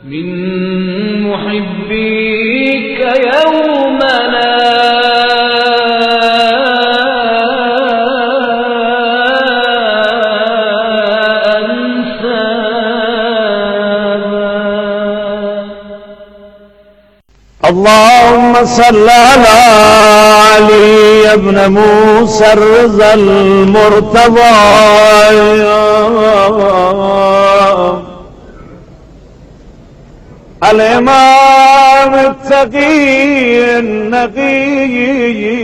من محبيك يومنا اللهم صل على علي بن موسى الرضا المرتضى الإمام التقي النقي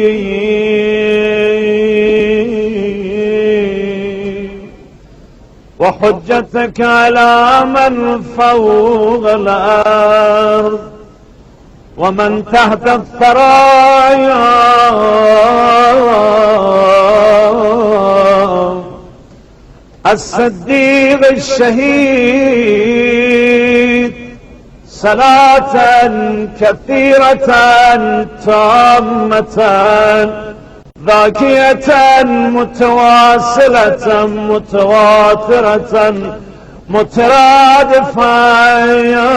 وحجتك على من فوق الأرض ومن تحت الثرايا الصديق الشهيد صلاة كثيرة تامة ذاكية متواصلة متواترة مترادفة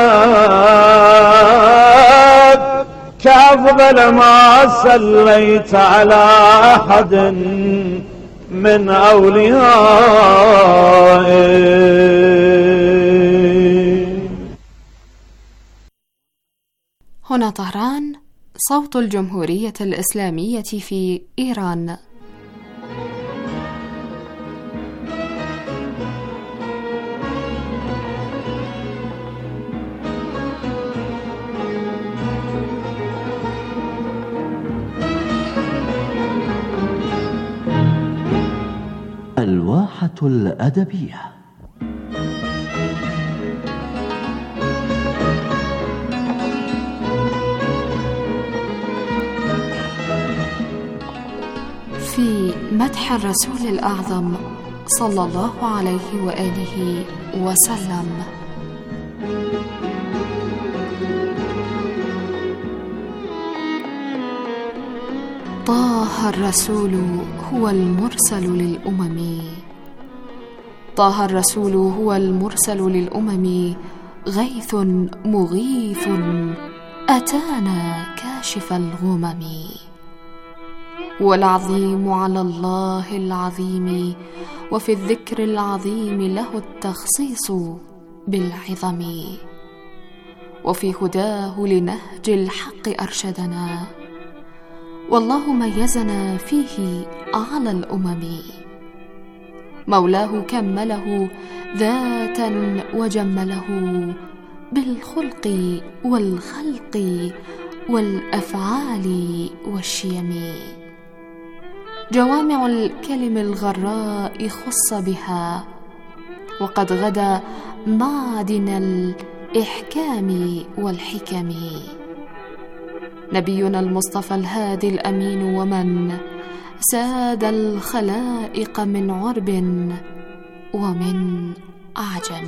كأفضل ما صليت على أحد من أوليائه. هنا طهران، صوت الجمهورية الإسلامية في إيران. الواحة الأدبية. في مدح الرسول الأعظم صلى الله عليه وآله وسلم. طه الرسول هو المرسل للأمم، طه الرسول هو المرسل للأمم، غيث مغيث أتانا كاشف الغمم، والعظيم على الله العظيم، وفي الذكر العظيم له التخصيص بالعظم، وفي هداه لنهج الحق أرشدنا، والله ميزنا فيه على الأمم، مولاه كمله ذاتا وجمله بالخلق والخلق والأفعال والشيم، جوامع الكلم الغراء خص بها، وقد غدا معدن الإحكام والحكم، نبينا المصطفى الهادي الأمين، ومن ساد الخلائق من عرب ومن أعجم.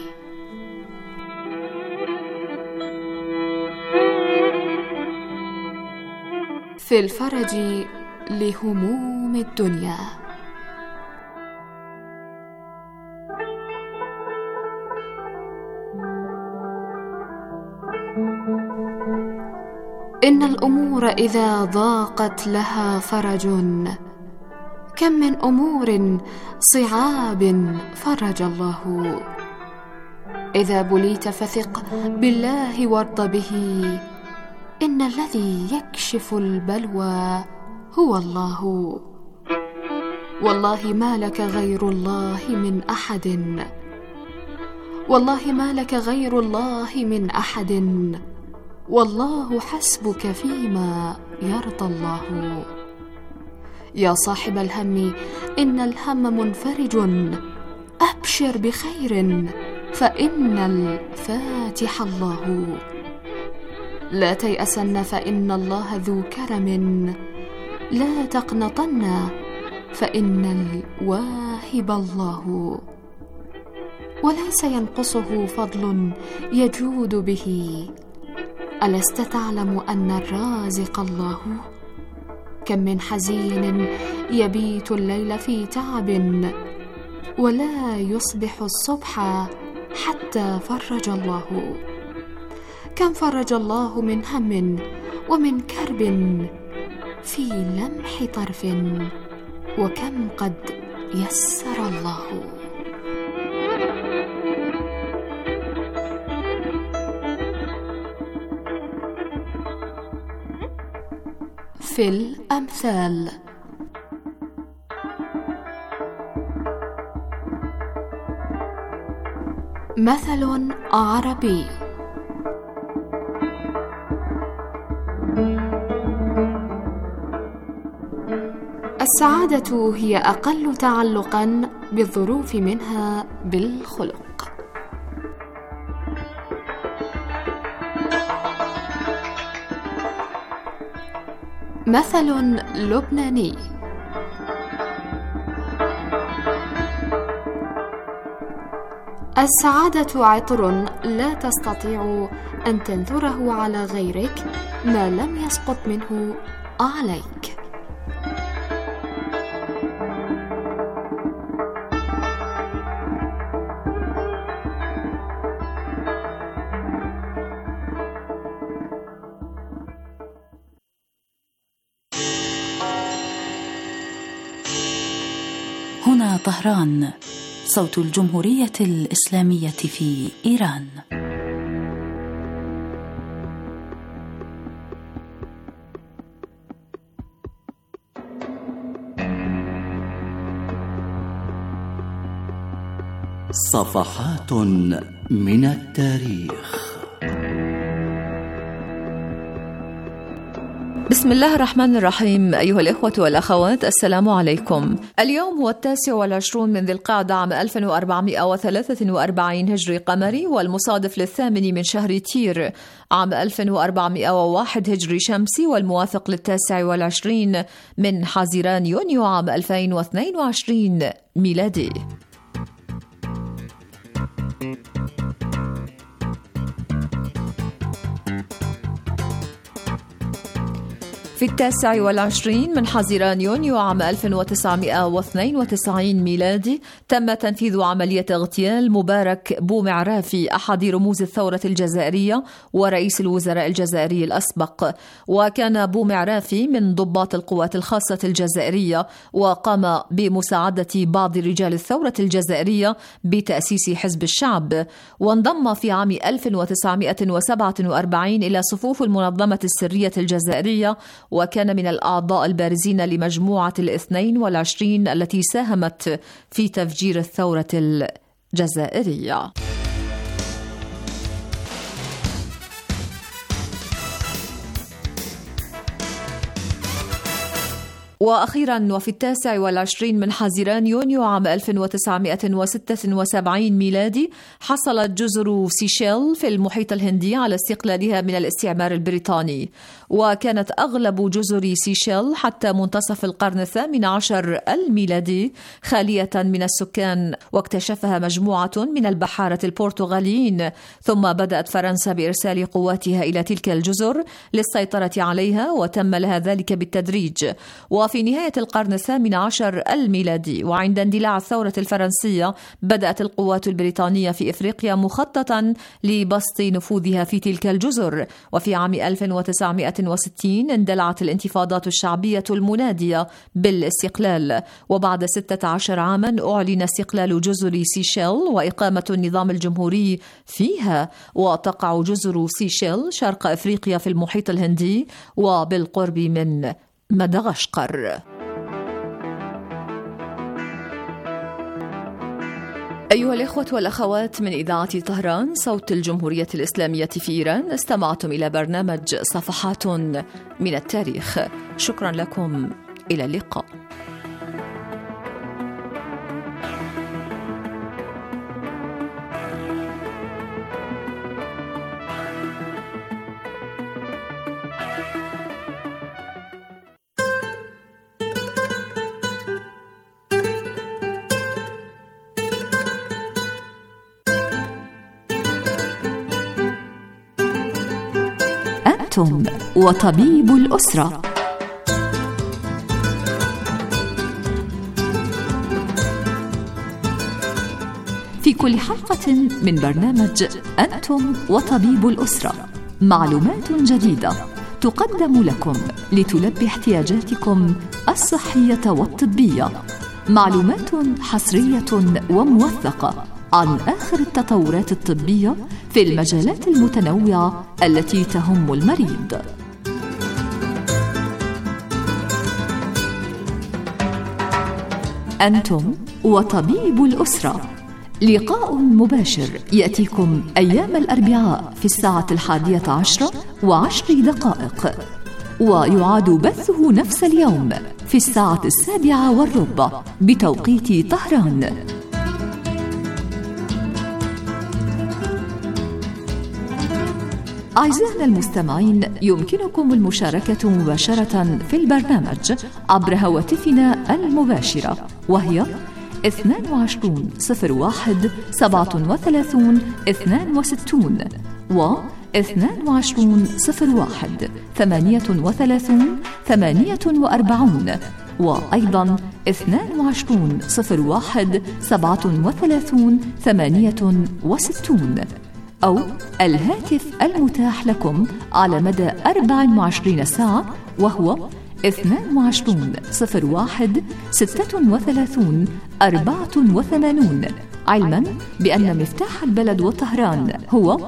في الفرج لهموم الدنيا. إن الأمور إذا ضاقت لها فرج، كم من أمور صعاب فرج الله، إذا بليت فثق بالله وارض به، إن الذي يكشف البلوى هو الله، والله ما لك غير الله من أحد، والله ما لك غير الله من أحد، والله حسبك فيما يرضى الله. يا صاحب الهم إن الهم منفرج، أبشر بخير فإن الفاتح الله، لا تيأسن فإن الله ذو كرم، لا تقنطن فإن الواهب الله، وليس ينقصه فضل يجود به، ألست تعلم أن الرازق الله؟ كم من حزين يبيت الليل في تعب، ولا يصبح الصبح حتى فرج الله، كم فرج الله من هم ومن كرب في لمح طرف، وكم قد يسر الله. في الأمثال: مثل عربي: السعادة هي أقل تعلقا بالظروف منها بالخلق. مثل لبناني: السعادة عطر لا تستطيع أن تنثره على غيرك ما لم يسقط منه عليك. هنا طهران، صوت الجمهورية الإسلامية في إيران. صفحات من التاريخ. بسم الله الرحمن الرحيم. أيها الإخوة والأخوات، السلام عليكم. اليوم هو 29 من ذي القعدة عام 1443 هجري قمري، والمصادف 8 من شهر تير عام 1401 هجري شمسي، والموافق 29 من حزيران يونيو عام 2022 ميلادي. في 29 من حزيران يونيو عام 1992 ميلادي تم تنفيذ عملية اغتيال مبارك بومعرافي، أحد رموز الثورة الجزائرية ورئيس الوزراء الجزائري الأسبق. وكان بومعرافي من ضباط القوات الخاصة الجزائرية، وقام بمساعدة بعض رجال الثورة الجزائرية بتأسيس حزب الشعب، وانضم في عام 1947 إلى صفوف المنظمة السرية الجزائرية، وكان من الأعضاء البارزين لمجموعة 22 التي ساهمت في تفجير الثورة الجزائرية. وأخيرا، وفي 29 من حزيران يونيو عام 1976 ميلادي، حصلت جزر سيشيل في المحيط الهندي على استقلالها من الاستعمار البريطاني. وكانت أغلب جزر سيشيل حتى منتصف القرن 18 الميلادي خالية من السكان، واكتشفها مجموعة من البحارة البرتغاليين، ثم بدأت فرنسا بإرسال قواتها إلى تلك الجزر للسيطرة عليها، وتم لها ذلك بالتدريج. وفي نهاية القرن 18 الميلادي، وعند اندلاع الثورة الفرنسية، بدأت القوات البريطانية في إفريقيا مخططا لبسط نفوذها في تلك الجزر. وفي عام 1960 اندلعت الانتفاضات الشعبية المنادية بالاستقلال، وبعد 16 عاما أعلن استقلال جزر سيشيل وإقامة النظام الجمهوري فيها. وتقع جزر سيشيل شرق أفريقيا في المحيط الهندي وبالقرب من مدغشقر. أيها الإخوة والأخوات، من إذاعة طهران صوت الجمهورية الإسلامية في إيران، استمعتم إلى برنامج صفحات من التاريخ. شكرا لكم، إلى اللقاء. أنتم وطبيب الأسرة. في كل حلقة من برنامج أنتم وطبيب الأسرة معلومات جديدة تقدم لكم لتلبي احتياجاتكم الصحية والطبية. معلومات حصرية وموثقة عن آخر التطورات الطبية في المجالات المتنوعة التي تهم المريض. أنتم وطبيب الأسرة، لقاء مباشر يأتيكم أيام الأربعاء في 11:10 ويعاد بثه نفس اليوم في 7:15 بتوقيت طهران. أعزائنا المستمعين، يمكنكم المشاركة مباشرة في البرنامج عبر هواتفنا المباشرة، وهي 22 01 37 62 و 22 01 38 48 وأيضا 22 01 37 68 أو الهاتف المتاح لكم على مدى 24 ساعة، وهو 22 01 36 84، علما بأن مفتاح البلد وطهران هو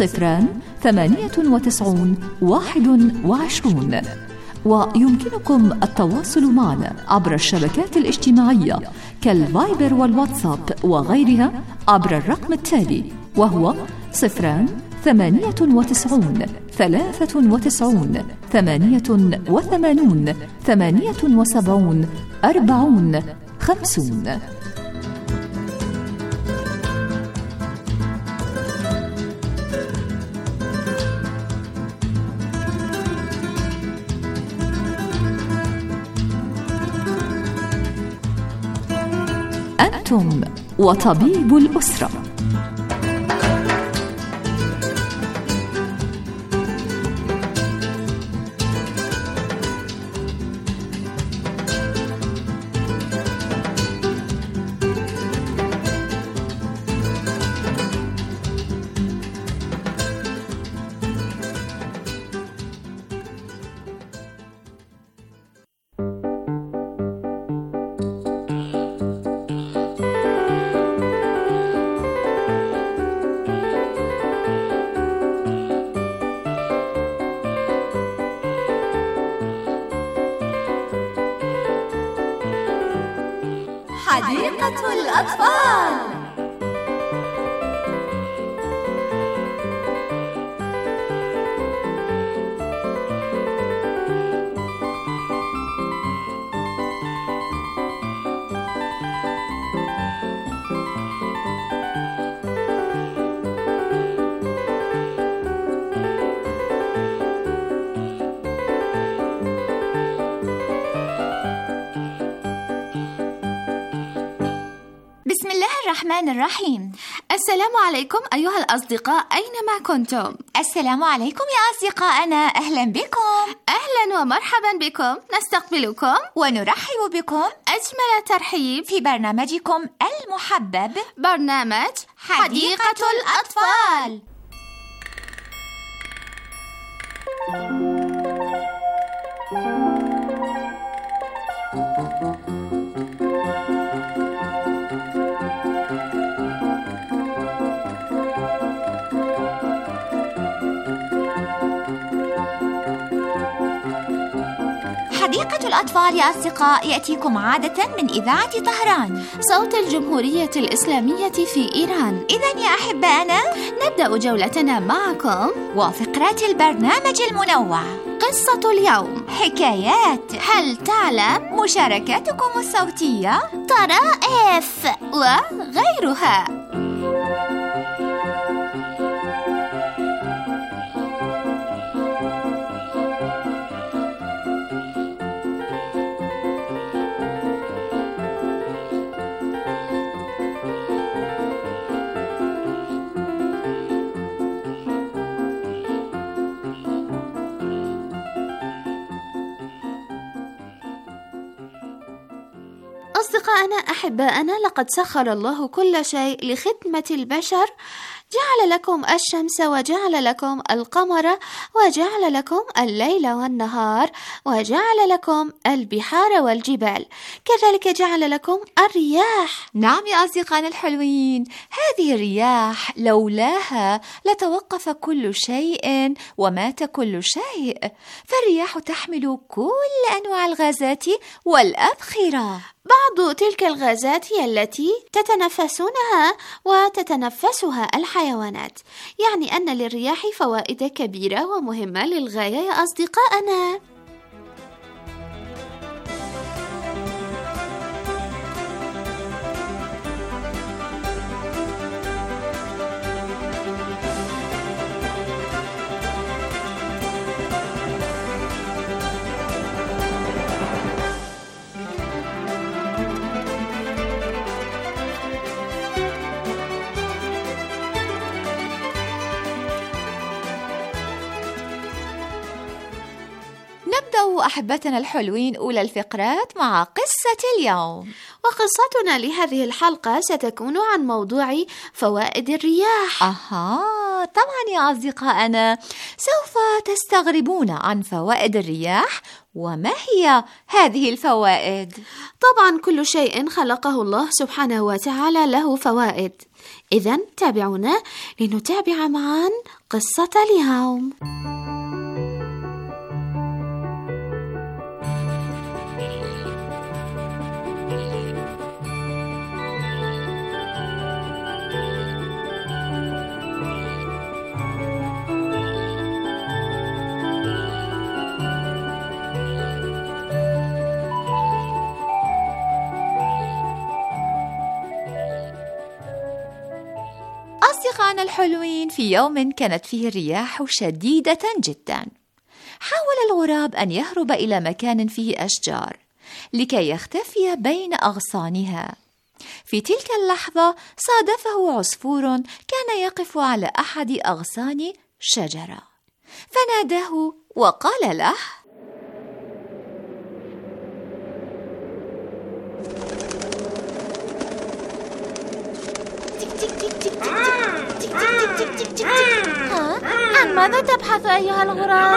098 21. ويمكنكم التواصل معنا عبر الشبكات الاجتماعية كالفايبر والواتساب وغيرها عبر الرقم التالي، وهو 098 93 88 78 40 50. أنتم وطبيب الأسرة. حديقة الأطفال. بسم الله الرحمن الرحيم. السلام عليكم أيها الأصدقاء أينما كنتم. السلام عليكم يا أصدقائنا، أهلا بكم. أهلا ومرحبا بكم، نستقبلكم ونرحب بكم أجمل ترحيب في برنامجكم المحبب، برنامج حديقة الأطفال. حديقة الأطفال يا أصدقاء يأتيكم عادة من إذاعة طهران، صوت الجمهورية الإسلامية في إيران. إذن يا أحبائنا، نبدأ جولتنا معكم وفقرات البرنامج المنوع، قصة اليوم، حكايات، هل تعلم، مشاركاتكم الصوتية، طرائف وغيرها. أصدقائنا أحبائنا، لقد سخر الله كل شيء لخدمة البشر جعل لكم الشمس وجعل لكم القمر وجعل لكم الليل والنهار وجعل لكم البحار والجبال، كذلك جعل لكم الرياح. نعم يا أصدقائنا الحلوين، هذه الرياح لولاها لتوقف كل شيء ومات كل شيء، فالرياح تحمل كل أنواع الغازات والأبخرة. بعض تلك الغازات هي التي تتنفسونها وتتنفسها الحيوانات، يعني أن للرياح فوائد كبيرة ومهمة للغاية يا أصدقائنا. نبدأ أحبتنا الحلوين أولى الفقرات مع قصة اليوم، وقصتنا لهذه الحلقة ستكون عن موضوع فوائد الرياح. طبعا يا أصدقائنا سوف تستغربون عن فوائد الرياح. وما هي هذه الفوائد؟ طبعا كل شيء خلقه الله سبحانه وتعالى له فوائد، إذن تابعونا لنتابع معا قصة اليوم. أصدقائنا الحلوين، في يوم كانت فيه الرياح شديدة جدا. حاول الغراب أن يهرب إلى مكان فيه أشجار لكي يختفي بين أغصانها. في تلك اللحظة صادفه عصفور كان يقف على أحد أغصان شجرة، فناداه وقال له: عن ماذا تبحث أيها الغراب؟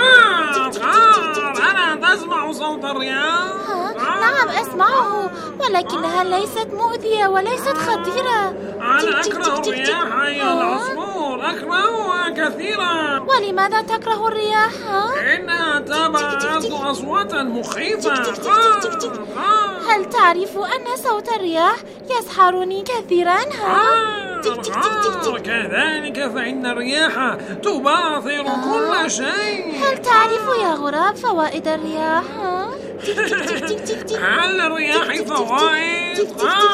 أنا تسمع صوت الرياح؟ نعم أسمعه، ولكنها ليست مؤذية وليست خطيرة. أنا أكره الرياح أيها العصفور، أكرهها كثيرا. ولماذا تكره الرياح؟ إنها تبعث أصواتا مخيفة. هل تعرف أن صوت الرياح يسحرني كثيرا؟ كذلك فإن الرياح تباثر كل شيء. هل تعرف يا غراب فوائد الرياح؟ هل الرياح فوائد؟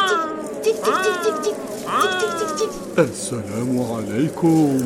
السلام عليكم.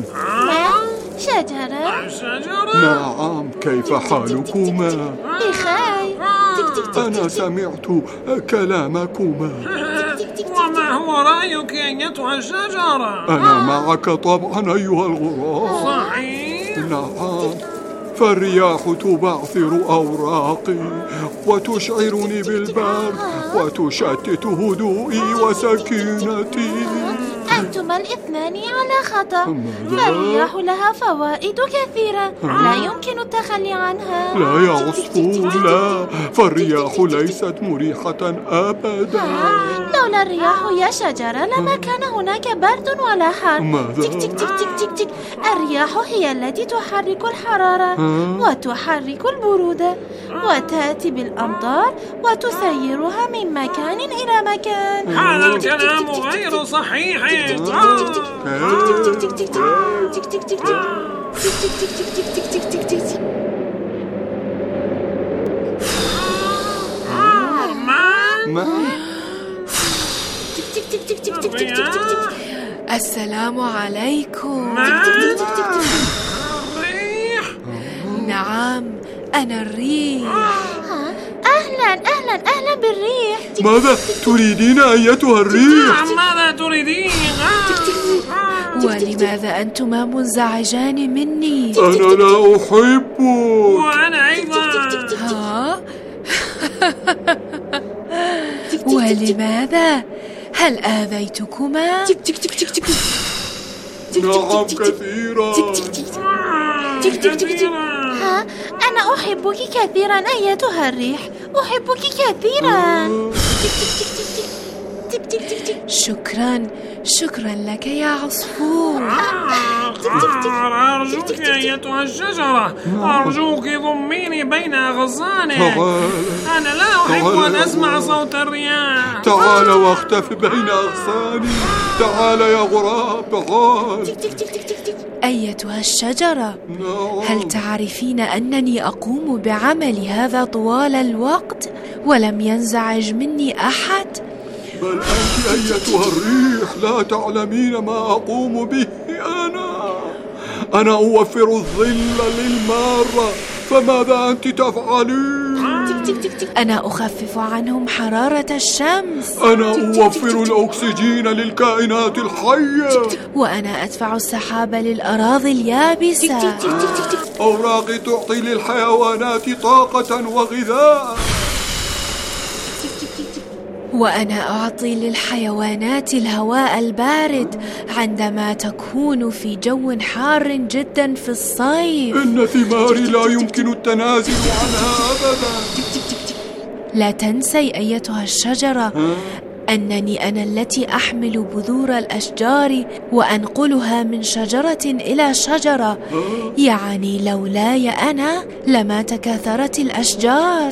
شجرة؟ نعم، كيف حالكما؟ بخير. أنا سمعت كلامكما. وما هو رأيك أيتها الشجرة؟ أنا معك طبعا أيها الغراب. صحيح؟ نعم، فالرياح تبعثر أوراقي وتشعرني بالبرد وتشتت هدوئي وسكينتي. أنتما الاثنان على خطأ، فالرياح لها فوائد كثيرة لا يمكن التخلي عنها. لا يا عصفور، لا، فالرياح ليست مريحة أبدا. لولا الرياح يا شجرة لما كان هناك برد ولا حر. ماذا؟ تك تك تك تك تك تك. الرياح هي التي تحرك الحرارة وتحرك البرودة وتأتي بالأمطار وتسيرها من مكان إلى مكان. هذا الكلام غير صحيح. السلام عليكم. نعم، أنا الريح. أهلا بالريح. ماذا تريدين أيتها الريح؟ ماذا تريدين؟ ولماذا أنتما منزعجان مني؟ أنا لا أحبك. وأنا أيضا. ولماذا؟ هل آذيتكما؟ نعم كثيرا. ها، أنا أحبك كثيرا أيتها الريح، أحبك كثيرا. شكرا لك يا عصفور. أرجوك أيتها الشجرة، أرجوك ضميني بين أغصانك. أنا لا أحب أن أسمع صوت الرياح. تعال واختف بين أغصاني. تعال يا غراب، تعال. أيتها الشجرة، هل تعرفين أنني أقوم بعمل هذا طوال الوقت ولم ينزعج مني أحد؟ بل أنت أيتها الريح لا تعلمين ما أقوم به. أنا أوفر الظل للمارة، فماذا أنت تفعلين؟ أنا أخفف عنهم حرارة الشمس. أنا أوفر الأكسجين للكائنات الحية. وأنا أدفع السحاب للأراضي اليابسة. أوراقي تعطي للحيوانات طاقة وغذاء. وأنا أعطي للحيوانات الهواء البارد عندما تكون في جو حار جدا في الصيف. إن ثماري لا يمكن التنازل عنها أبدا. لا تنسي أيتها الشجرة أنني أنا التي أحمل بذور الأشجار وأنقلها من شجرة إلى شجرة. يعني لولاي أنا لما تكاثرت الأشجار.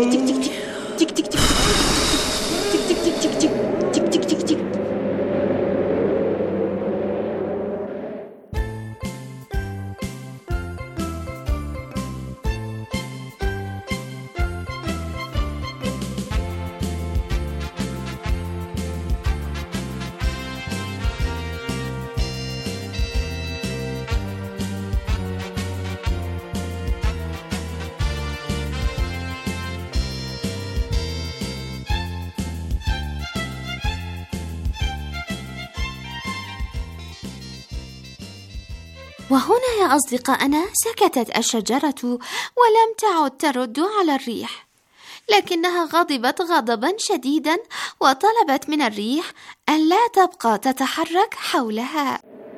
وهنا يا أصدقائنا سكتت الشجرة ولم تعد ترد على الريح، لكنها غضبت غضبا شديدا وطلبت من الريح أن لا تبقى تتحرك حولها.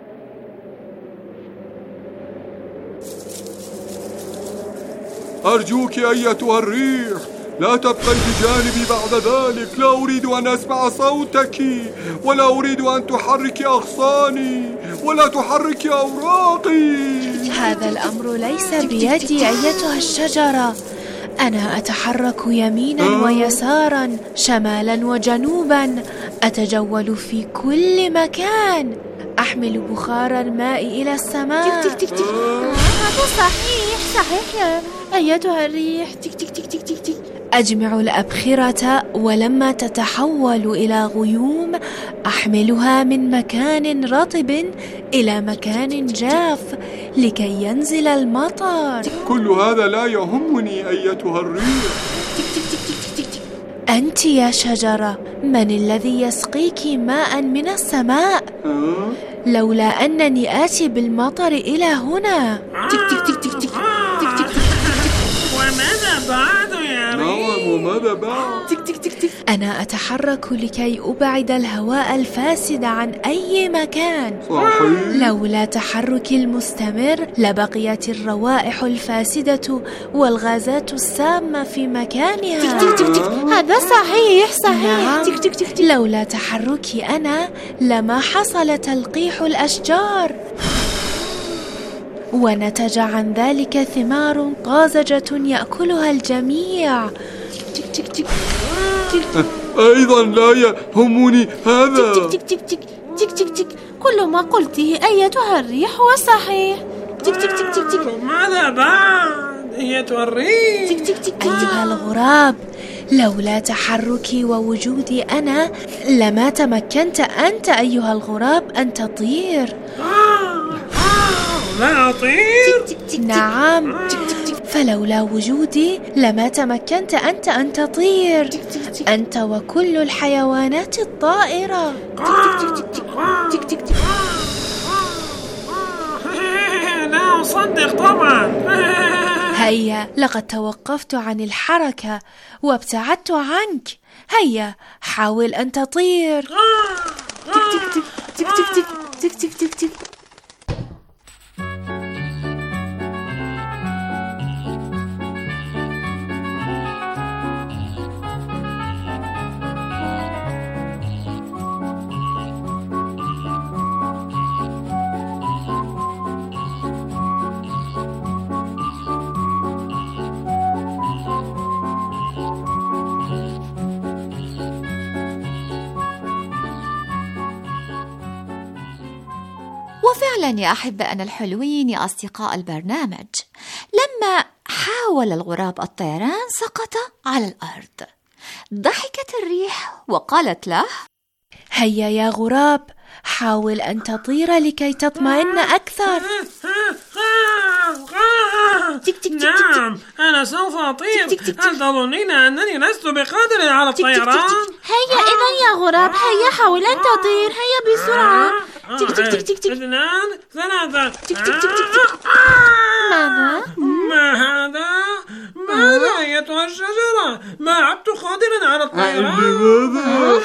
أرجوك أيتها الريح لا تبقي بجانبي بعد ذلك. لا أريد أن أسمع صوتك، ولا أريد أن تحركي أغصاني، ولا تحركي أوراقي. هذا الأمر ليس بيدي أيتها الشجرة. أنا أتحرك يمينا ويسارا، شمالا وجنوبا، أتجول في كل مكان، أحمل بخار الماء إلى السماء. هذا صحيح يا أيتها الريح. أجمع الأبخرة، ولما تتحول إلى غيوم أحملها من مكان رطب إلى مكان جاف لكي ينزل المطر. كل هذا لا يهمني أيتها الريح. أنت يا شجرة، من الذي يسقيك ماء من السماء؟ لولا أنني آتي بالمطر إلى هنا. وماذا بعد يا ريح؟ وماذا بعد؟ أنا أتحرك لكي أبعد الهواء الفاسد عن أي مكان. صحيح. لولا تحركي المستمر لبقيت الروائح الفاسدة والغازات السامة في مكانها. هذا صحيح. نعم. لولا تحركي أنا لما حصل تلقيح الأشجار، ونتج عن ذلك ثمار طازجة يأكلها الجميع. أيضا لا يهمني هذا. كل ما قلته أيتها الريح هو صحيح. ماذا بعد أيتها الريح؟ أيها الغراب، لولا تحركي ووجودي أنا لما تمكنت أنت أيها الغراب أن تطير. لا أطير؟ نعم، فلولا وجودي لما تمكنت أنت أن تطير، أنت وكل الحيوانات الطائرة. لا أصدق طبعا. هيا، لقد توقفت عن الحركة وابتعدت عنك. هيا، حاول أن تطير. فعلا يا أحبائنا الحلوين يا أصدقاء البرنامج، لما حاول الغراب الطيران سقط على الأرض. ضحكت الريح وقالت له: هيا يا غراب، حاول أن تطير لكي تطمئن أكثر. نعم، أنا سوف أطير. هل تظنين أنني لست بقادر على الطيران؟ هيا إذن يا غراب، هيا حاول أن تطير، هيا بسرعة. 2 3. ماذا؟ ما هذا؟ ماذا أيتها الشجرة؟ ما عدت قادرا على الطيران.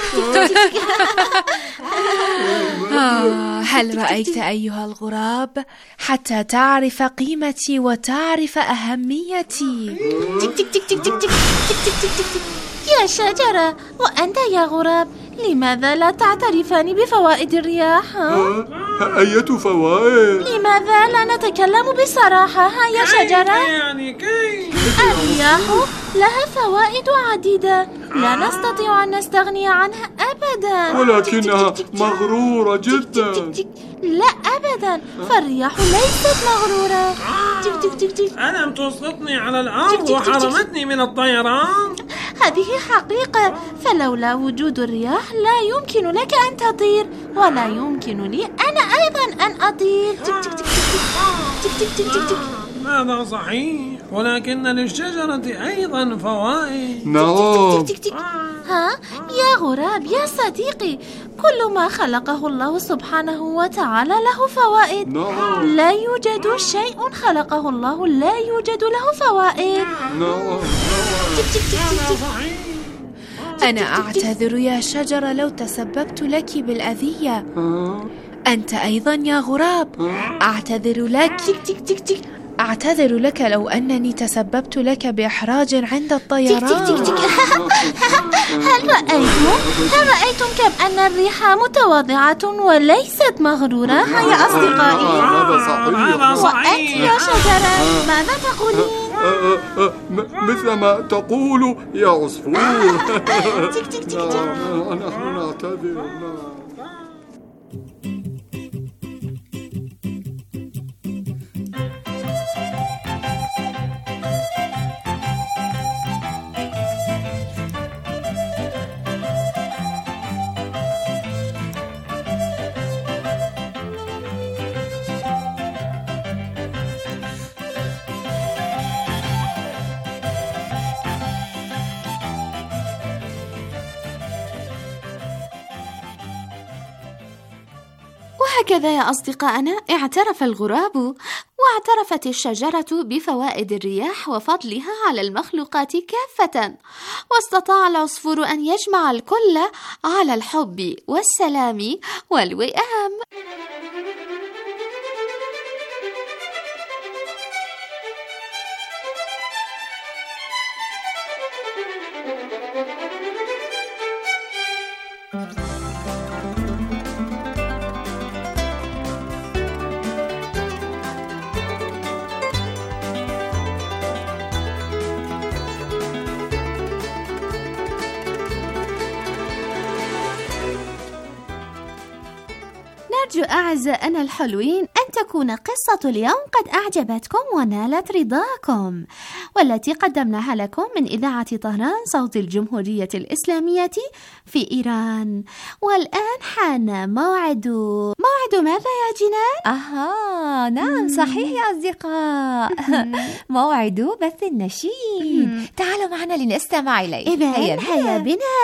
هل رأيت أيها الغراب؟ حتى تعرف قيمتي وتعرف أهميتي. يا شجرة، وأنت يا غراب، لماذا لا تعترفان بفوائد الرياح؟ أية فوائد؟ لماذا لا نتكلم بصراحة يا شجرة؟ يعني كيف؟ الرياح لها فوائد عديدة لا نستطيع أن نستغني عنها أبدا، ولكنها مغرورة جدا. لا أبدا، فالرياح ليست مغرورة. ألم تسقطني على الأرض وحرمتني من الطيران؟ هذه حقيقة، فلولا وجود الرياح لا يمكن لك أن تطير، ولا يمكن لي أنا أيضا أن أطير. هذا صحيح، ولكن للشجرة أيضا فوائد. نعم. يا غراب يا صديقي، كل ما خلقه الله سبحانه وتعالى له فوائد. نعم. لا يوجد شيء خلقه الله لا يوجد له فوائد. نعم. أنا أعتذر يا شجرة لو تسببت لك بالأذية. أنت أيضا يا غراب، أعتذر لك. أعتذر لك لو أنني تسببت لك بإحراج عند الطيران. هل رأيتم كم أن الريح متواضعة وليست مغرورة يا أصدقائي؟ هذا صحيح. وأنت يا شجرة ماذا تقولين؟ مثل ما تقول يا عصفور. نحن نعتذر. وهكذا يا أصدقائنا اعترف الغراب واعترفت الشجرة بفوائد الرياح وفضلها على المخلوقات كافة، واستطاع العصفور أن يجمع الكل على الحب والسلام والوئام. أرجو أعزائنا الحلوين أن تكون قصة اليوم قد أعجبتكم ونالت رضاكم، والتي قدمناها لكم من إذاعة طهران صوت الجمهورية الإسلامية في إيران. والآن حان موعد ماذا يا جنان؟ نعم صحيح يا أصدقاء. موعد بث النشيد. تعالوا معنا لنستمع إليه. إذن هيا بنا.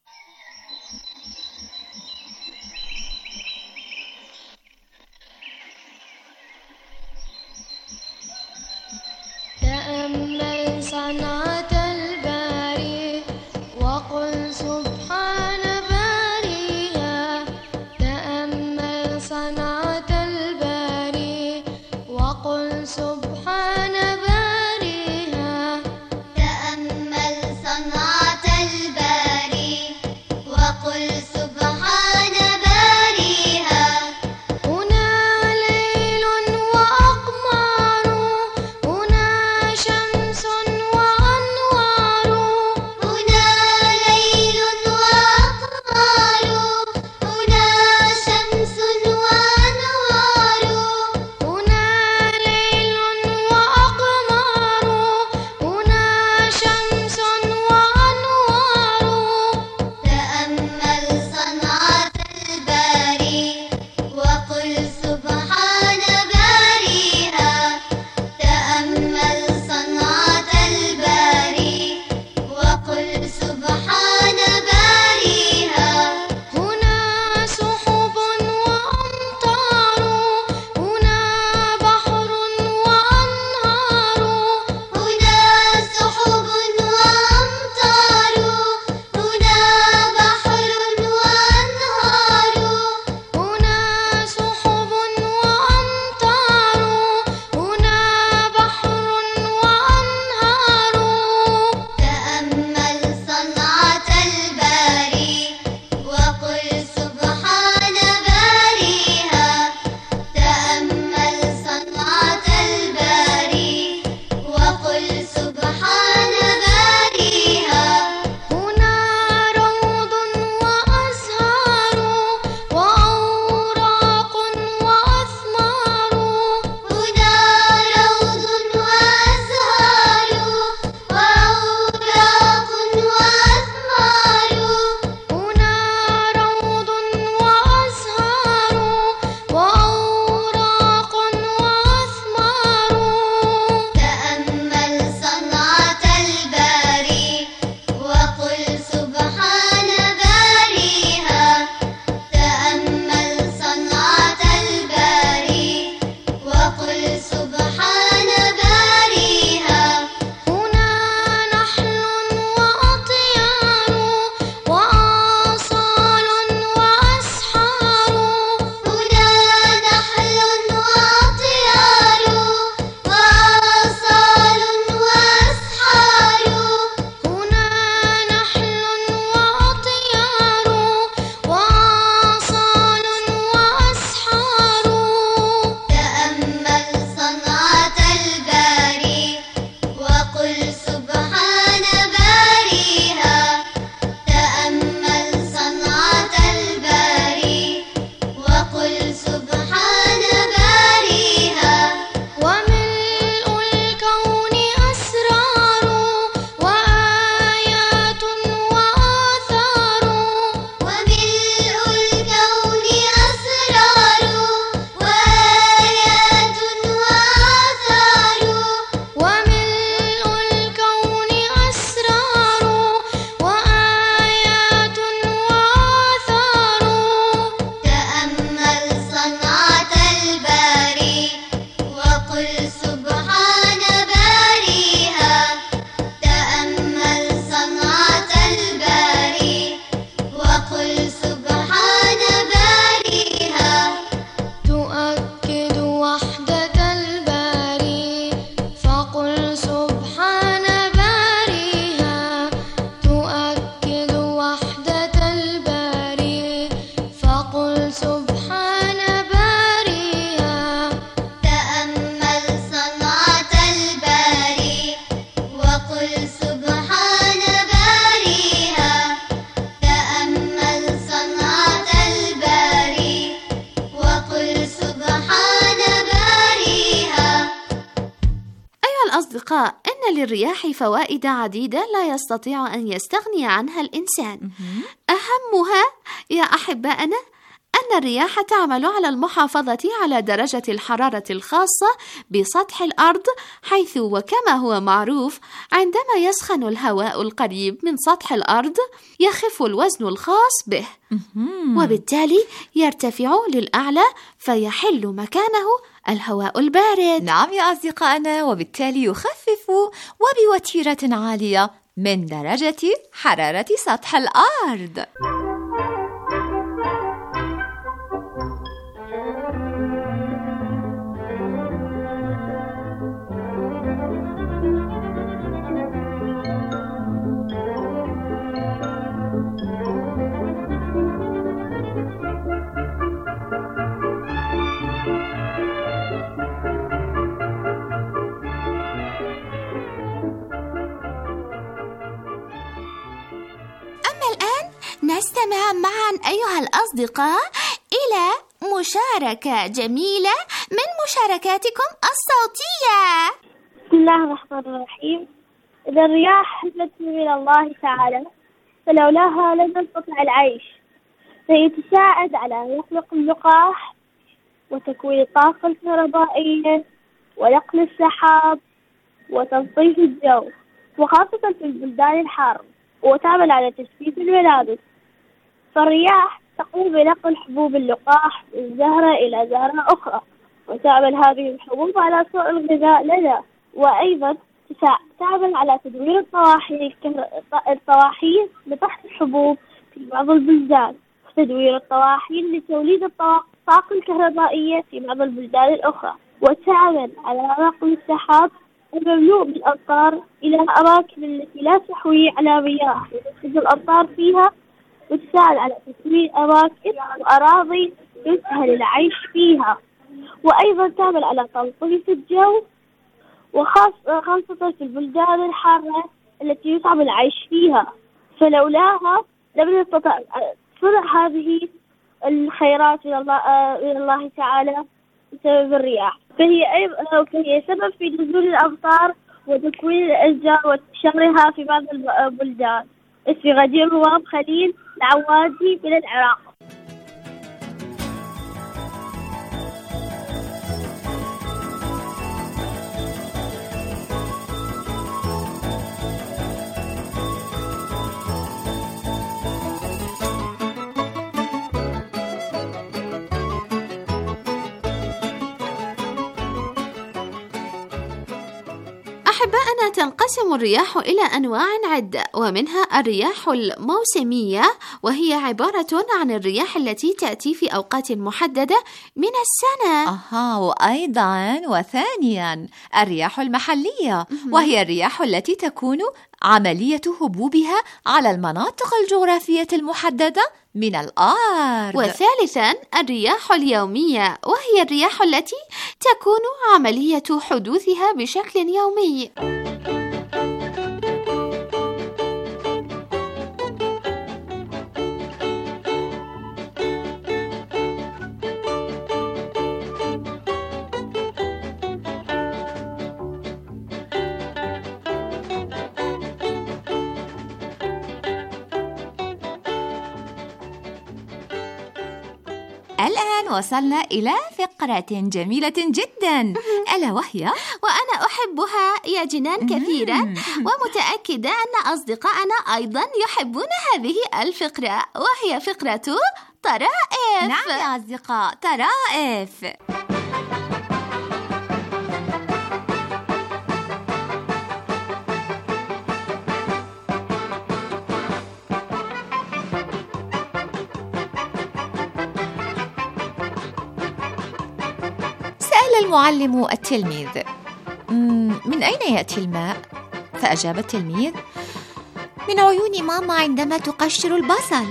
تأمل صنعة الباري وقل سبحان باريها. تأمل صنعة الباري وقل سبحان باريها. تأمل صنعة الباري وقل سبحان باريها. هنا ليل وأقمار، هنا شمس وأنوار. هنا ليل وأقمار، هنا شمس وأنوار. أصدقاء، إن للرياح فوائد عديدة لا يستطيع أن يستغني عنها الإنسان. أهمها يا أحبائنا أن الرياح تعمل على المحافظة على درجة الحرارة الخاصة بسطح الأرض، حيث وكما هو معروف عندما يسخن الهواء القريب من سطح الأرض يخف الوزن الخاص به، وبالتالي يرتفع للأعلى فيحل مكانه الهواء البارد. نعم يا أصدقائنا، وبالتالي يخفف وبوتيرة عالية من درجة حرارة سطح الأرض. نستمع معا أيها الأصدقاء إلى مشاركة جميلة من مشاركاتكم الصوتية. بسم الله الرحمن الرحيم. إذا الرياح حكمة من الله تعالى فلولاها لم نستطع العيش، فهي تساعد على يخلق اللقاح وتكوين الطاقة الكهربائية ونقل السحاب وتلطيف الجو، وخاصة في البلدان الحارة، وتعمل على تجفيف الملابس. فالرياح تقوم بنقل حبوب اللقاح من زهرة إلى زهرة أخرى، وتعمل هذه الحبوب على سوء الغذاء لنا، وأيضا تعمل على تدوير الطواحين لطحن الحبوب في بعض البلدان، وتدوير الطواحين لتوليد الطاقة الكهربائية في بعض البلدان الأخرى، وتعمل على نقل السحاب المملوء بالأمطار إلى الأماكن التي لا تحوي على مياه وتخرج الأمطار فيها، وتساعد على تكوين أماكن وأراضي يسهل العيش فيها، وأيضا تعمل على تلطيف الجو وخاصة في البلدان الحارة التي يصعب العيش فيها. فلولاها لم نستطع صنع هذه الخيرات من الله تعالى بسبب الرياح. فهي سبب في نزول الأمطار وتكوين الأشجار وانتشارها في بعض البلدان. اسمي غدير رواب خليل العوادي من العراق. أحبائنا، تنقسم الرياح إلى أنواع عدة، ومنها الرياح الموسمية، وهي عبارة عن الرياح التي تأتي في أوقات محددة من السنة. وأيضا وثانيا الرياح المحلية، وهي الرياح التي تكون عملية هبوبها على المناطق الجغرافية المحددة من الأرض. وثالثا الرياح اليومية، وهي الرياح التي تكون عملية حدوثها بشكل يومي. الآن وصلنا إلى فقرة جميلة جدا، ألا وهي وأنا أحبها يا جنان كثيرا، ومتأكدة أن أصدقائنا أيضا يحبون هذه الفقرة، وهي فقرة طرائف. نعم يا أصدقاء، طرائف. سأل المعلم التلميذ: من أين يأتي الماء؟ فأجاب التلميذ: من عيون ماما عندما تقشر البصل.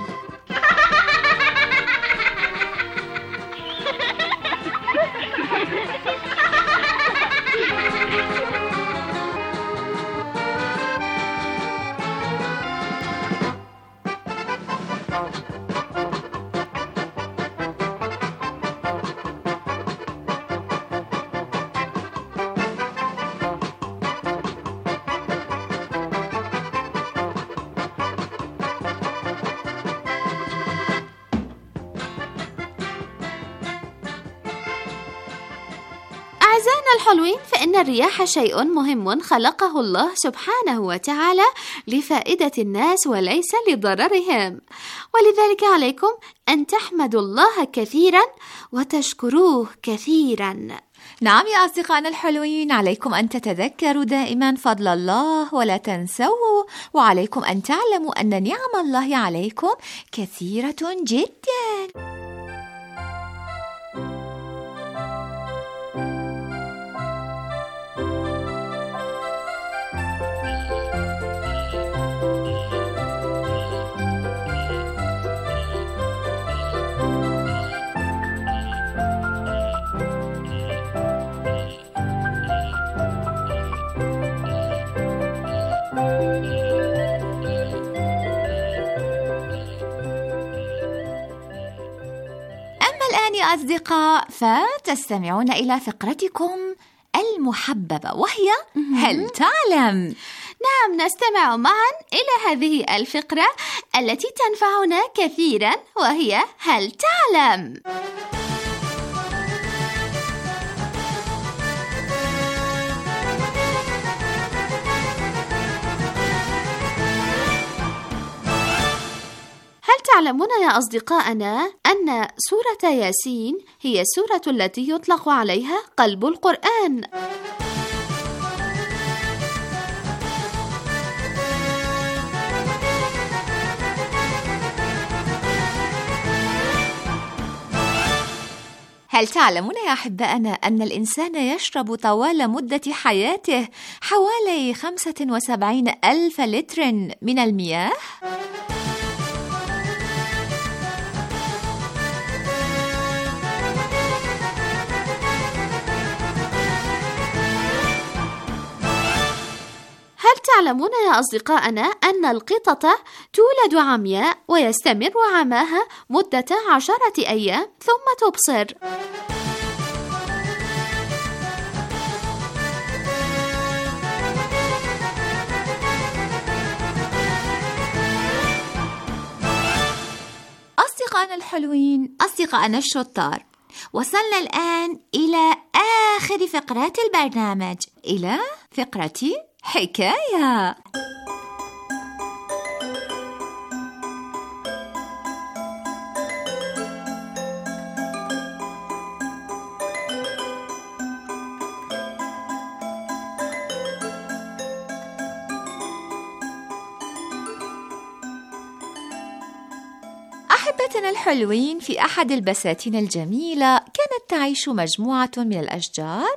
أعزائنا الحلوين، فإن الرياح شيء مهم خلقه الله سبحانه وتعالى لفائدة الناس وليس لضررهم، ولذلك عليكم أن تحمدوا الله كثيرا وتشكروه كثيرا. نعم يا أصدقائنا الحلوين، عليكم أن تتذكروا دائما فضل الله ولا تنسوه، وعليكم أن تعلموا أن نعم الله عليكم كثيرة جدا. يا أصدقاء، فتستمعون إلى فقرتكم المحببة، وهي هل تعلم؟ نعم، نستمع معا إلى هذه الفقرة التي تنفعنا كثيرا، وهي هل تعلم؟ هل تعلمون يا أصدقائنا أن سورة ياسين هي السورة التي يطلق عليها قلب القرآن؟ هل تعلمون يا أحبائنا أن الإنسان يشرب طوال مدة حياته حوالي 75,000 لتر من المياه؟ هل تعلمون يا أصدقائنا أن القطة تولد عمياء ويستمر عماها مدة 10 أيام ثم تبصر؟ أصدقائنا الحلوين، أصدقائنا الشطار، وصلنا الآن إلى آخر فقرات البرنامج، إلى فقرة حكاية. أحبتنا الحلوين، في أحد البساتين الجميلة كانت تعيش مجموعة من الأشجار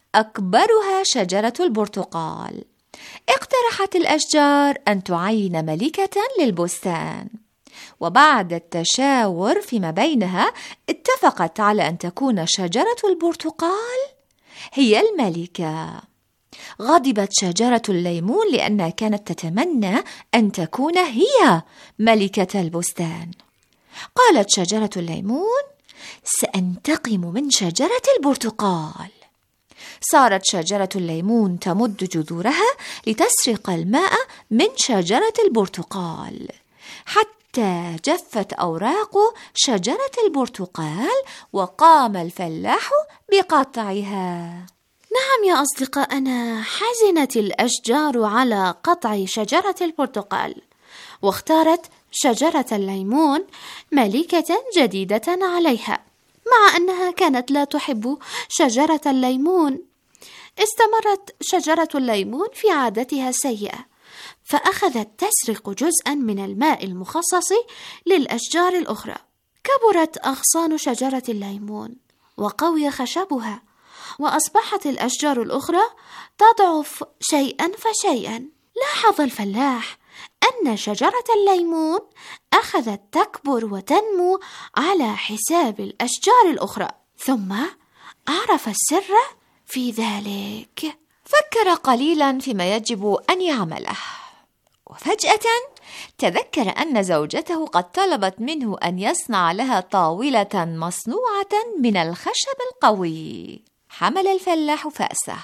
أكبرها شجرة البرتقال. اقترحت الأشجار أن تعين ملكة للبستان، وبعد التشاور فيما بينها اتفقت على أن تكون شجرة البرتقال هي الملكة. غضبت شجرة الليمون لأنها كانت تتمنى أن تكون هي ملكة البستان. قالت شجرة الليمون: سأنتقم من شجرة البرتقال. صارت شجرة الليمون تمد جذورها لتسرق الماء من شجرة البرتقال حتى جفت أوراق شجرة البرتقال، وقام الفلاح بقطعها. نعم يا أصدقائنا، حزنت الأشجار على قطع شجرة البرتقال، واختارت شجرة الليمون ملكة جديدة عليها، مع أنها كانت لا تحب شجرة الليمون. استمرت شجرة الليمون في عادتها السيئة، فأخذت تسرق جزءا من الماء المخصص للأشجار الأخرى. كبرت أغصان شجرة الليمون وقوي خشبها، وأصبحت الأشجار الأخرى تضعف شيئا فشيئا. لاحظ الفلاح أن شجرة الليمون أخذت تكبر وتنمو على حساب الأشجار الأخرى، ثم عرف السر في ذلك. فكر قليلا فيما يجب أن يعمله، وفجأة تذكر أن زوجته قد طلبت منه أن يصنع لها طاولة مصنوعة من الخشب القوي. حمل الفلاح فأسه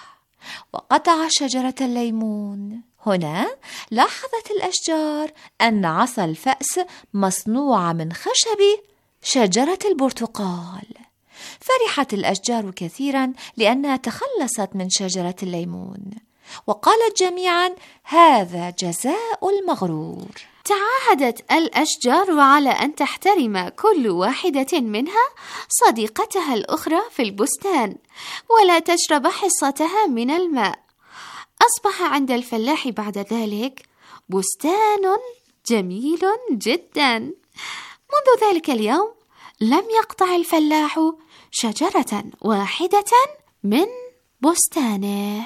وقطع شجرة الليمون. هنا لاحظت الأشجار أن عصا الفأس مصنوعة من خشب شجرة البرتقال، فرحت الأشجار كثيرا لأنها تخلصت من شجرة الليمون، وقالت جميعا: هذا جزاء المغرور. تعاهدت الأشجار على أن تحترم كل واحدة منها صديقتها الأخرى في البستان، ولا تشرب حصتها من الماء. أصبح عند الفلاح بعد ذلك بستان جميل جدا. منذ ذلك اليوم لم يقطع الفلاح شجرة واحدة من بستانه.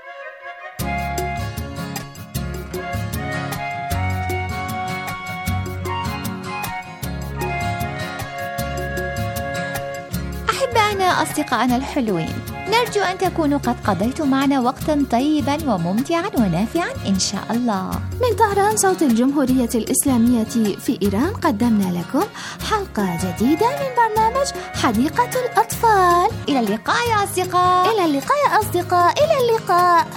أحبائنا أصدقائنا الحلوين، نرجو أن تكونوا قد قضيتم معنا وقتا طيبا وممتعا ونافعا إن شاء الله. من طهران صوت الجمهورية الإسلامية في إيران قدمنا لكم حلقة جديدة من برنامج حديقة الأطفال. إلى اللقاء يا أصدقاء. إلى اللقاء يا أصدقاء. إلى اللقاء.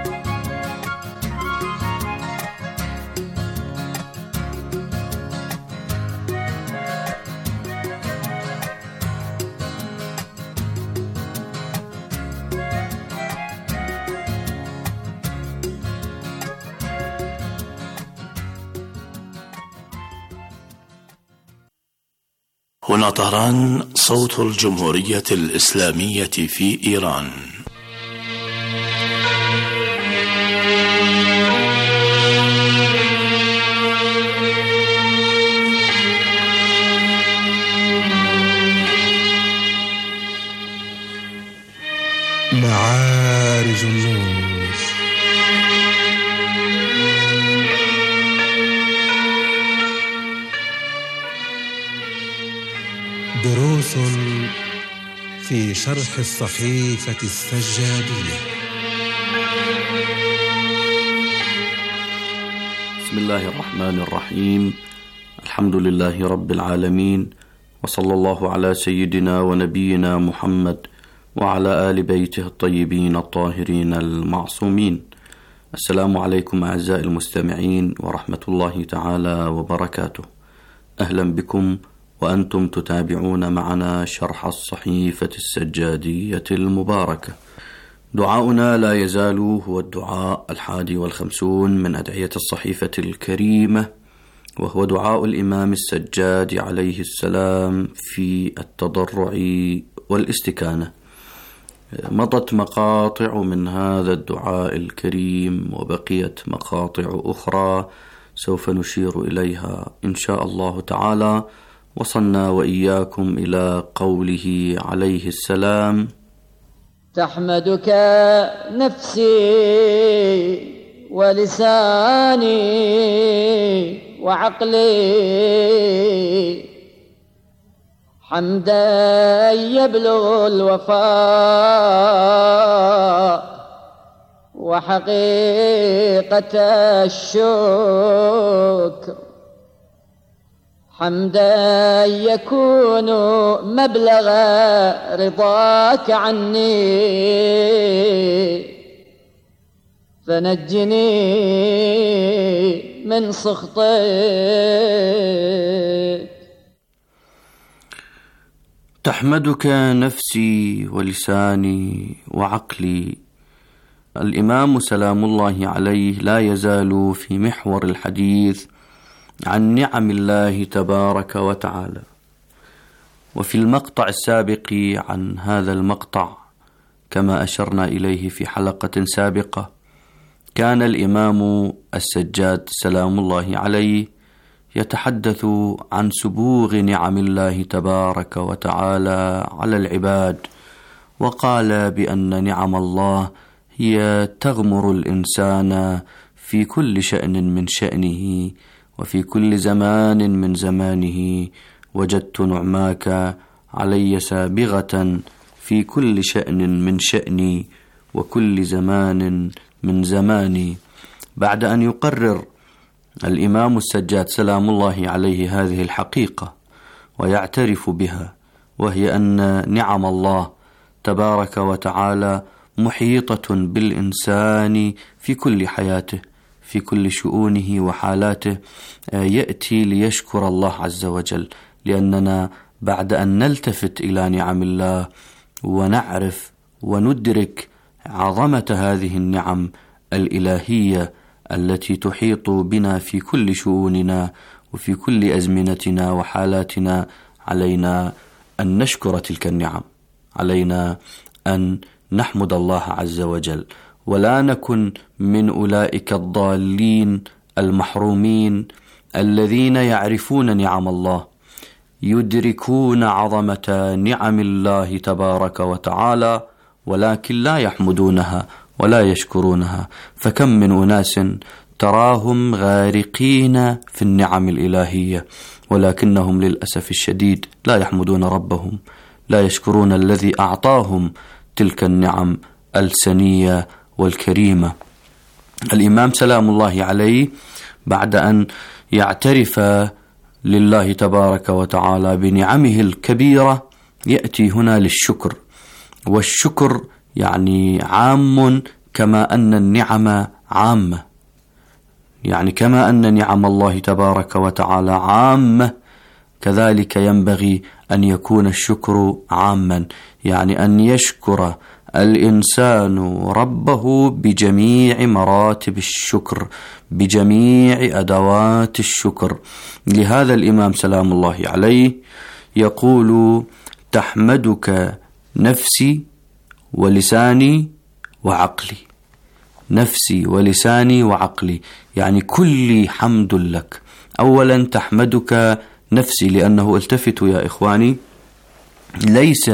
هنا طهران صوت الجمهورية الإسلامية في إيران. معارج النور. دروس في شرح الصحيفة السجادية. بسم الله الرحمن الرحيم. الحمد لله رب العالمين، وصلى الله على سيدنا ونبينا محمد وعلى آل بيته الطيبين الطاهرين المعصومين. السلام عليكم أعزائي المستمعين ورحمة الله تعالى وبركاته. أهلا بكم وأنتم تتابعون معنا شرح الصحيفة السجادية المباركة. دعاؤنا لا يزال هو الدعاء 51 من أدعية الصحيفة الكريمة، وهو دعاء الإمام السجاد عليه السلام في التضرع والاستكانة. مضت مقاطع من هذا الدعاء الكريم، وبقيت مقاطع أخرى سوف نشير إليها إن شاء الله تعالى. وصلنا وإياكم إلى قوله عليه السلام: تحمدك نفسي ولساني وعقلي حمدا يبلغ الوفاء وحقيقة الشكر، حمدا يكون مبلغ رضاك عني فنجني من سخطك. تحمدك نفسي ولساني وعقلي. الإمام سلام الله عليه لا يزال في محور الحديث عن نعم الله تبارك وتعالى. وفي المقطع السابق عن هذا المقطع كما أشرنا إليه في حلقة سابقة، كان الإمام السجاد سلام الله عليه يتحدث عن سبوغ نعم الله تبارك وتعالى على العباد، وقال بأن نعم الله هي تغمر الإنسان في كل شأن من شأنه، وفي كل زمان من زمانه وجدت نعماك علي سابغة في كل شأن من شأني وكل زمان من زماني. بعد أن يقرر الإمام السجاد سلام الله عليه هذه الحقيقة ويعترف بها، وهي أن نعم الله تبارك وتعالى محيطة بالإنسان في كل حياته، في كل شؤونه وحالاته، يأتي ليشكر الله عز وجل، لأننا بعد أن نلتفت إلى نعم الله ونعرف وندرك عظمة هذه النعم الإلهية التي تحيط بنا في كل شؤوننا وفي كل أزمنتنا وحالاتنا، علينا أن نشكر تلك النعم، علينا أن نحمد الله عز وجل، ولا نكن من أولئك الضالين المحرومين الذين يعرفون نعم الله، يدركون عظمة نعم الله تبارك وتعالى، ولكن لا يحمدونها ولا يشكرونها. فكم من أناس تراهم غارقين في النعم الإلهية، ولكنهم للأسف الشديد لا يحمدون ربهم، لا يشكرون الذي أعطاهم تلك النعم السنية والكريمة. الإمام سلام الله عليه بعد أن يعترف لله تبارك وتعالى بنعمه الكبيرة يأتي هنا للشكر، والشكر يعني عام كما أن النعم عامة، يعني كما أن نعم الله تبارك وتعالى عامة كذلك ينبغي أن يكون الشكر عاما، يعني أن يشكر الإنسان ربه بجميع مراتب الشكر، بجميع أدوات الشكر. لهذا الإمام سلام الله عليه يقول: تحمدك نفسي ولساني وعقلي. نفسي ولساني وعقلي يعني كل حمد لك. أولا تحمدك نفسي، لأنه التفتوا يا إخواني، ليس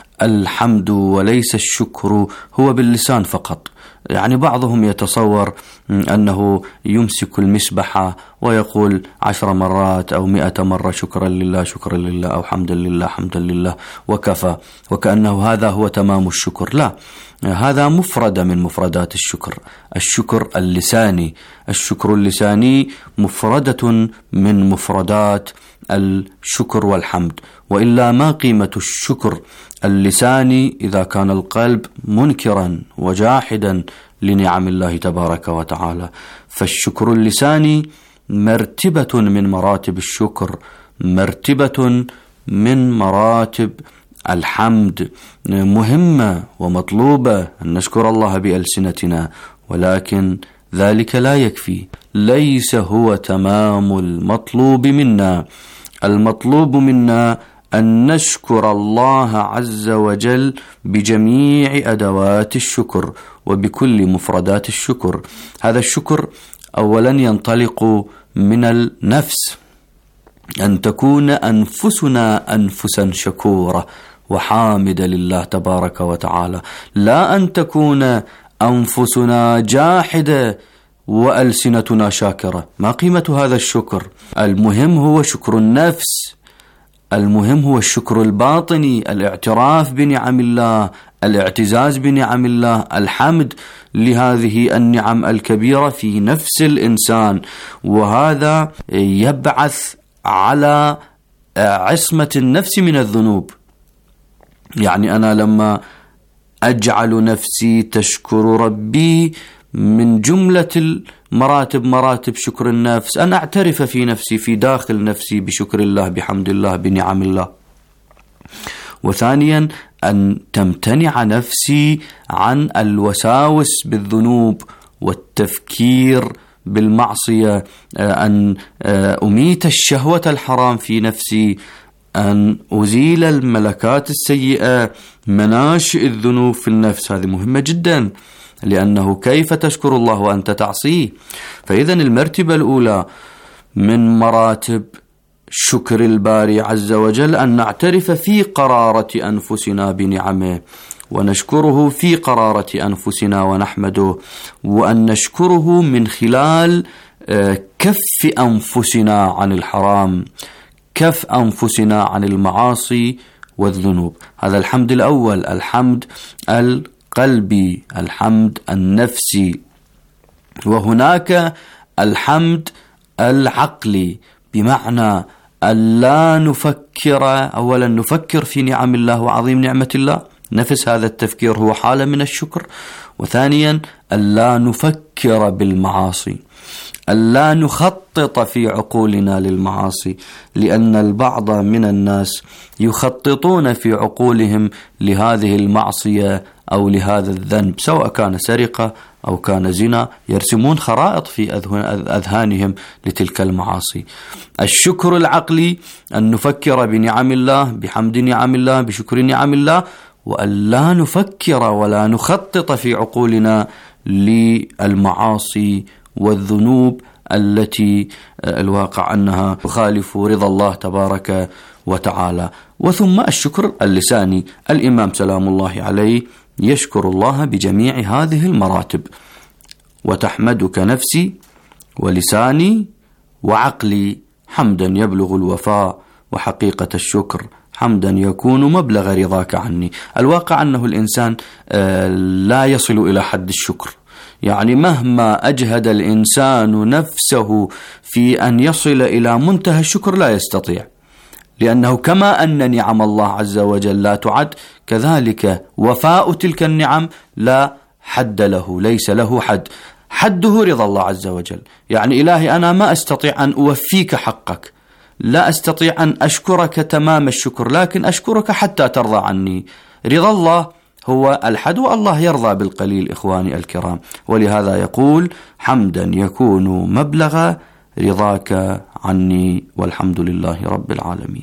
الحمد وليس الشكر هو باللسان فقط. يعني بعضهم يتصور أنه يمسك المسبحة ويقول 10 مرات أو 100 مرة شكرا لله شكرا لله أو حمدا لله حمدا لله وكفى، وكأنه هذا هو تمام الشكر. لا، هذا مفردة من مفردات الشكر، الشكر اللساني. الشكر اللساني مفردة من مفردات الشكر والحمد، وإلا ما قيمة الشكر اللساني إذا كان القلب منكرا وجاحدا لنعم الله تبارك وتعالى. فالشكر اللساني مرتبة من مراتب الشكر، مرتبة من مراتب الحمد، مهمة ومطلوبة أن نشكر الله بألسنتنا، ولكن ذلك لا يكفي، ليس هو تمام المطلوب منا. المطلوب منا أن نشكر الله عز وجل بجميع أدوات الشكر وبكل مفردات الشكر. هذا الشكر أولا ينطلق من النفس، أن تكون أنفسنا أنفسا شكورة وحامدة لله تبارك وتعالى، لا أن تكون أنفسنا جاحدة وألسنتنا شاكرة. ما قيمة هذا الشكر؟ المهم هو شكر النفس، المهم هو الشكر الباطني، الاعتراف بنعم الله، الاعتزاز بنعم الله، الحمد لهذه النعم الكبيرة في نفس الإنسان. وهذا يبعث على عصمة النفس من الذنوب. يعني أنا لما أجعل نفسي تشكر ربي، من جملة مراتب شكر النفس أن أعترف في نفسي، في داخل نفسي، بشكر الله، بحمد الله، بنعم الله. وثانيا أن تمتنع نفسي عن الوساوس بالذنوب والتفكير بالمعصية، أن أميت الشهوة الحرام في نفسي، أن أزيل الملكات السيئة، مناشئ الذنوب في النفس. هذه مهمة جدا، لأنه كيف تشكر الله وأنت تعصيه؟ فإذا المرتبة الأولى من مراتب شكر الباري عز وجل أن نعترف في قرارة أنفسنا بنعمه، ونشكره في قرارة أنفسنا ونحمده، وأن نشكره من خلال كف أنفسنا عن الحرام، كف أنفسنا عن المعاصي والذنوب. هذا الحمد الأول، الحمد القلبي، الحمد النفسي. وهناك الحمد العقلي، بمعنى ألا نفكر، أولا نفكر في نعم الله وعظيم نعمة الله، نفس هذا التفكير هو حالة من الشكر. وثانيا ألا نفكر بالمعاصي، ألا نخطط في عقولنا للمعاصي، لأن البعض من الناس يخططون في عقولهم لهذه المعصية أو لهذا الذنب، سواء كان سرقة أو كان زنا، يرسمون خرائط في أذهانهم لتلك المعاصي. الشكر العقلي أن نفكر بنعم الله، بحمد نعم الله، بشكر نعم الله، وأن لا نفكر ولا نخطط في عقولنا للمعاصي والذنوب التي الواقع أنها تخالف رضا الله تبارك وتعالى. وثم الشكر اللساني، الإمام سلام الله عليه يشكر الله بجميع هذه المراتب: وتحمدك نفسي ولساني وعقلي حمدا يبلغ الوفاء، وحقيقة الشكر حمدا يكون مبلغ رضاك عني. الواقع أنه الإنسان لا يصل إلى حد الشكر، يعني مهما أجهد الإنسان نفسه في أن يصل إلى منتهى الشكر لا يستطيع، لأنه كما أن نعم الله عز وجل لا تعد، كذلك وفاء تلك النعم لا حد له، ليس له حد، حده رضا الله عز وجل. يعني إلهي أنا ما أستطيع أن أوفيك حقك، لا أستطيع أن أشكرك تمام الشكر، لكن أشكرك حتى ترضى عني. رضا الله هو الحد، والله يرضى بالقليل إخواني الكرام، ولهذا يقول حمدا يكون مبلغ رضاك عني، والحمد لله رب العالمين.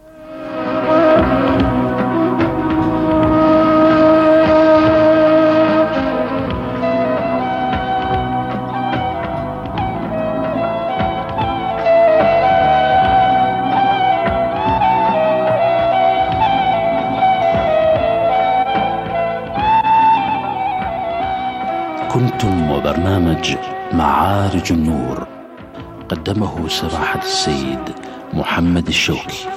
كنتم وبرنامج معارج النور، قدمه سماحة السيد محمد الشوكي.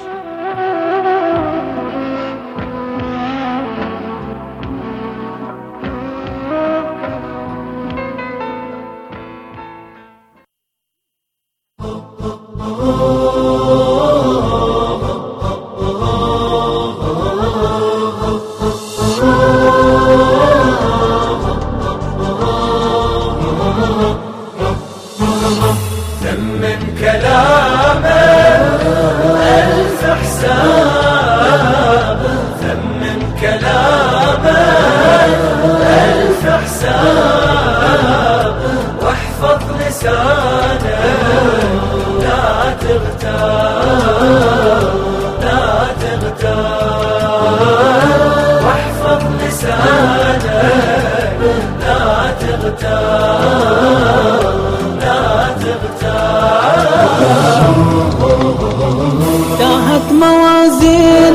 تاهت موازين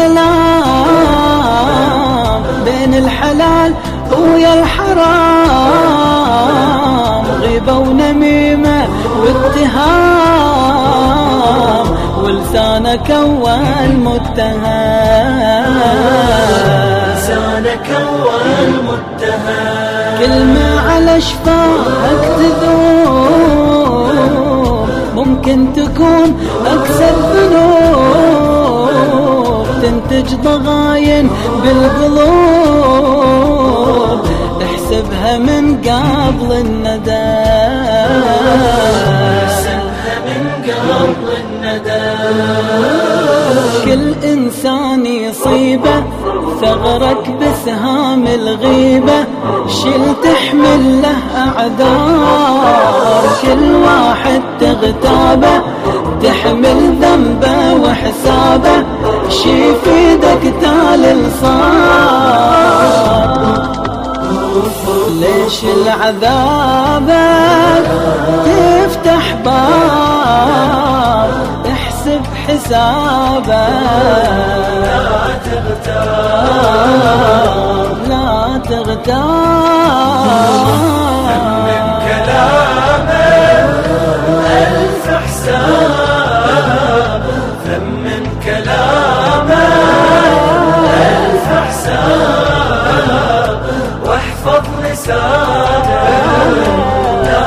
الكلام بين الحلال ويا الحرام، غيبة ونميمة واتهام، ولسانك أول متهم، لسانك أول متهم، كلمة على شفاك تذوب، ممكن تكون أكثر ذنوب، تنتج ضغاين بالقلوب، تحسبها من قبل الندم، تحسبها من قبل الندم. كل إنسان يصيبه ثغرك بسهام الغيبة، شل تحمل له أعذار، كل واحد تغتابه تحمل ذنبه وحسابه، شي في ايدك تالي صار، ليش العذابك تفتح باب، احسب حسابك، لا تغتاب، لا تغتاب، من كلامك ألف حساب، ثمن كلامك ألف حساب، واحفظ لسانك، لا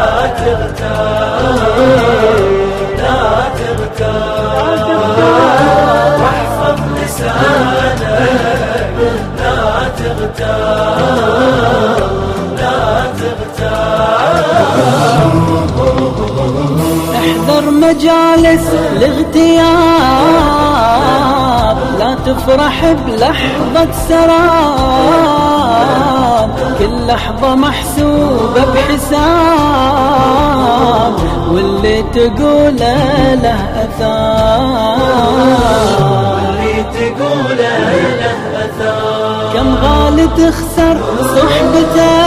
تغتاب، لا تغتاب، واحفظ لسانك، لا تغتاب، لا تغتاب. تفرح بلحظة سراب، كل لحظة محسوبة بحساب، واللي تقوله له أثار، واللي تقوله له أثار. كم غالي تخسر صحبته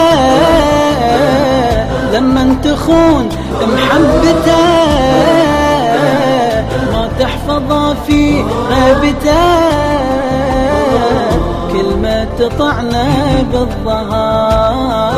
لما تخون محبته، ما تحفظه في غيبته، كلمة تطعنه بالظهر.